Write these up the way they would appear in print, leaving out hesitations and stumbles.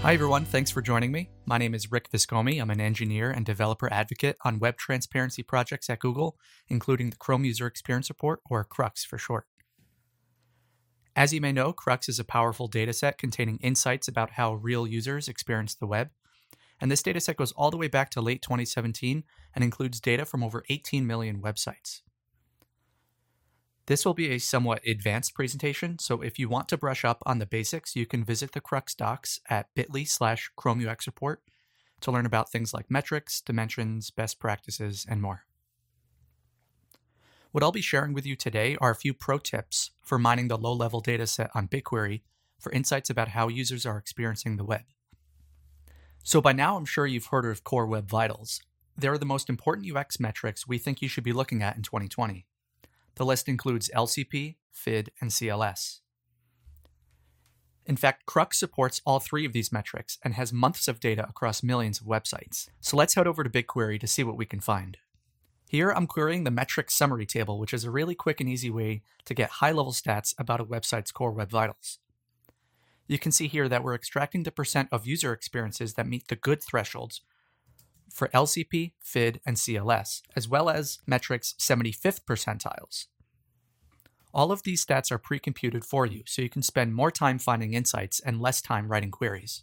Hi everyone, thanks for joining me. My name is Rick Viscomi. I'm an engineer and developer advocate on web transparency projects at Google, including the Chrome User Experience Report, or CRUX for short. As you may know, CRUX is a powerful dataset containing insights about how real users experience the web. And this dataset goes all the way back to late 2017 and includes data from over 18 million websites. This will be a somewhat advanced presentation, so if you want to brush up on the basics, you can visit the CRUX docs at bit.ly/Chrome UX Report to learn about things like metrics, dimensions, best practices, and more. What I'll be sharing with you today are a few pro tips for mining the low-level dataset on BigQuery for insights about how users are experiencing the web. So by now, I'm sure you've heard of Core Web Vitals. They're the most important UX metrics we think you should be looking at in 2020. The list includes LCP, FID, and CLS. In fact, CRUX supports all three of these metrics and has months of data across millions of websites. So let's head over to BigQuery to see what we can find. Here, I'm querying the metrics summary table, which is a really quick and easy way to get high-level stats about a website's Core Web Vitals. You can see here that we're extracting the percent of user experiences that meet the good thresholds for LCP, FID, and CLS, as well as metrics 75th percentiles. All of these stats are pre-computed for you, so you can spend more time finding insights and less time writing queries.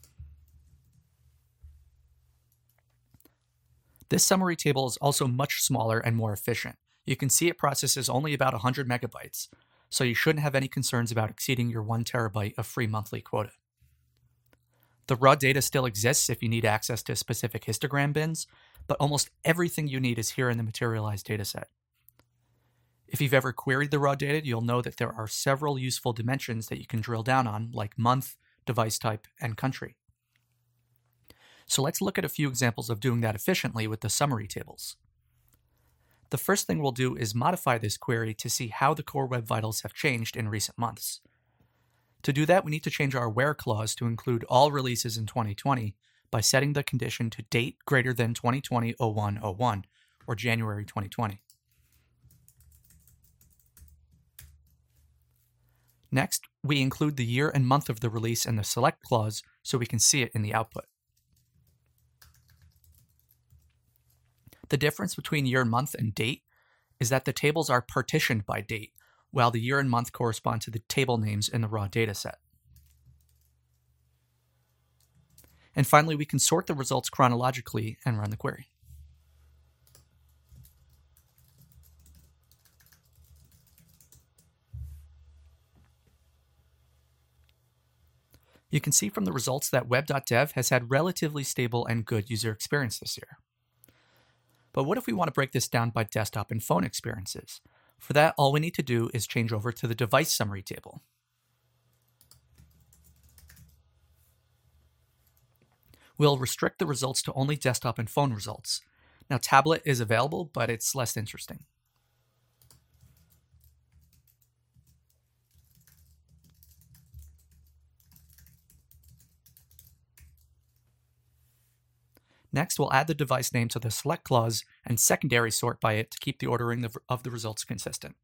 This summary table is also much smaller and more efficient. You can see it processes only about 100 megabytes, so you shouldn't have any concerns about exceeding your 1 terabyte of free monthly quota. The raw data still exists if you need access to specific histogram bins, but almost everything you need is here in the materialized dataset. If you've ever queried the raw data, you'll know that there are several useful dimensions that you can drill down on, like month, device type, and country. So let's look at a few examples of doing that efficiently with the summary tables. The first thing we'll do is modify this query to see how the Core Web Vitals have changed in recent months. To do that, we need to change our where clause to include all releases in 2020 by setting the condition to date greater than 2020-01-01, or January 2020. Next, we include the year and month of the release in the select clause so we can see it in the output. The difference between year and month and date is that the tables are partitioned by date, while the year and month correspond to the table names in the raw dataset. And finally, we can sort the results chronologically and run the query. You can see from the results that web.dev has had relatively stable and good user experience this year. But what if we want to break this down by desktop and phone experiences? For that, all we need to do is change over to the device summary table. We'll restrict the results to only desktop and phone results. Now, tablet is available, but it's less interesting. Next, we'll add the device name to the select clause and secondary sort by it to keep the ordering of the results consistent.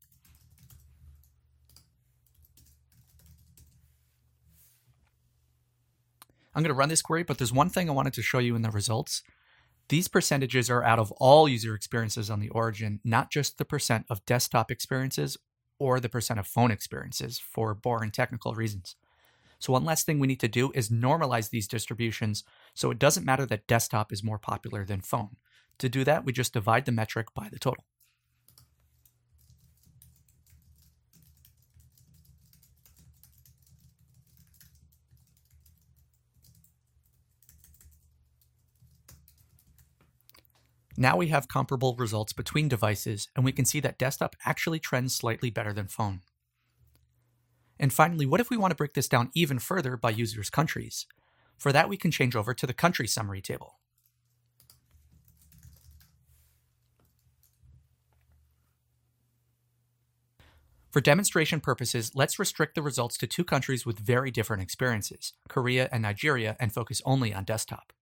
I'm going to run this query, but there's one thing I wanted to show you in the results. These percentages are out of all user experiences on the origin, not just the percent of desktop experiences or the percent of phone experiences for boring technical reasons. So one last thing we need to do is normalize these distributions so it doesn't matter that desktop is more popular than phone. To do that, we just divide the metric by the total. Now we have comparable results between devices, and we can see that desktop actually trends slightly better than phone. And finally, what if we want to break this down even further by users' countries? For that, we can change over to the country summary table. For demonstration purposes, let's restrict the results to two countries with very different experiences, Korea and Nigeria, and focus only on desktop.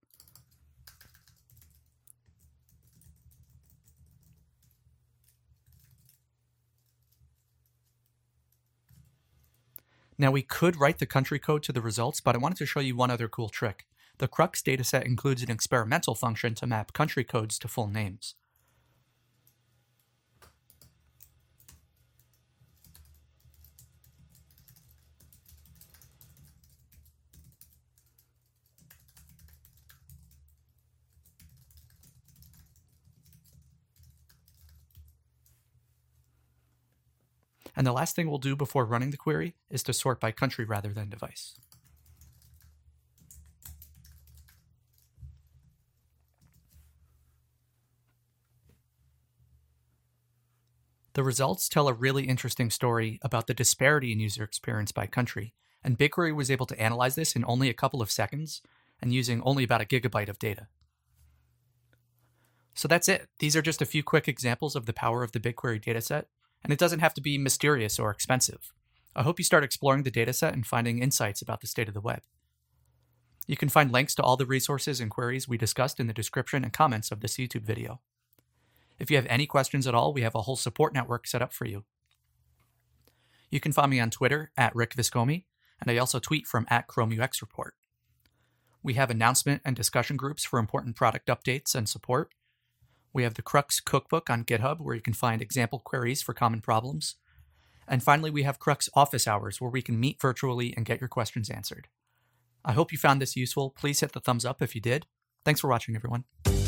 Now, we could write the country code to the results, but I wanted to show you one other cool trick. The Crux dataset includes an experimental function to map country codes to full names. And the last thing we'll do before running the query is to sort by country rather than device. The results tell a really interesting story about the disparity in user experience by country, and BigQuery was able to analyze this in only a couple of seconds and using only about a gigabyte of data. So that's it. These are just a few quick examples of the power of the BigQuery dataset, and it doesn't have to be mysterious or expensive. I hope you start exploring the dataset and finding insights about the state of the web. You can find links to all the resources and queries we discussed in the description and comments of this YouTube video. If you have any questions at all, we have a whole support network set up for you. You can find me on Twitter @RickViscomi, and I also tweet from @ChromeUXReport. We have announcement and discussion groups for important product updates and support. We have the Crux Cookbook on GitHub, where you can find example queries for common problems. And finally, we have Crux Office Hours, where we can meet virtually and get your questions answered. I hope you found this useful. Please hit the thumbs up if you did. Thanks for watching, everyone.